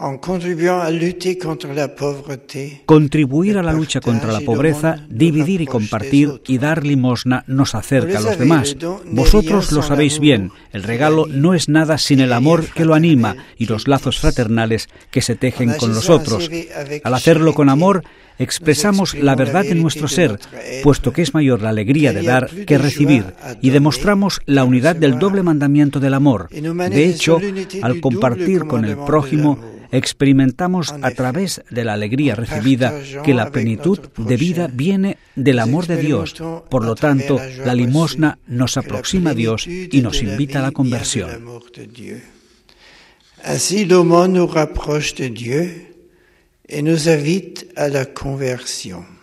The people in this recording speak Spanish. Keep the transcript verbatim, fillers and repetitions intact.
Contribuir a la lucha contra la pobreza, dividir y compartir y dar limosna nos acerca a los demás. Vosotros lo sabéis bien, el regalo no es nada sin el amor que lo anima y los lazos fraternales que se tejen con los otros. Al hacerlo con amor, expresamos la verdad de nuestro ser, puesto que es mayor la alegría de dar que recibir, y demostramos la unidad del doble mandamiento del amor. De hecho, al compartir con el prójimo, experimentamos a través de la alegría recibida que la plenitud de vida viene del amor de Dios. Por lo tanto, la limosna nos aproxima a Dios y nos invita a la conversión. Así l'aumône nous rapproche de Dieu et nous invite à la conversion.